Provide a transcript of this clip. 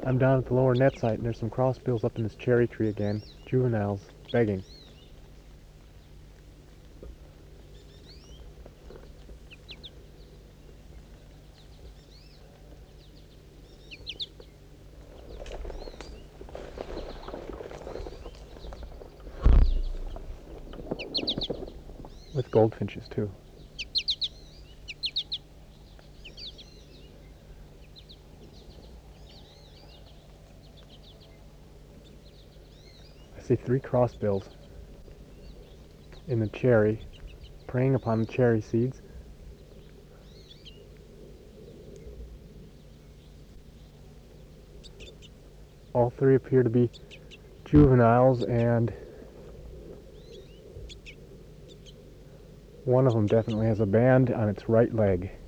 I'm down at the lower net site, and there's some crossbills up in this cherry tree again. Juveniles begging. With goldfinches too. I see 3 crossbills in the cherry, preying upon the cherry seeds. All 3 appear to be juveniles, and one of them definitely has a band on its right leg.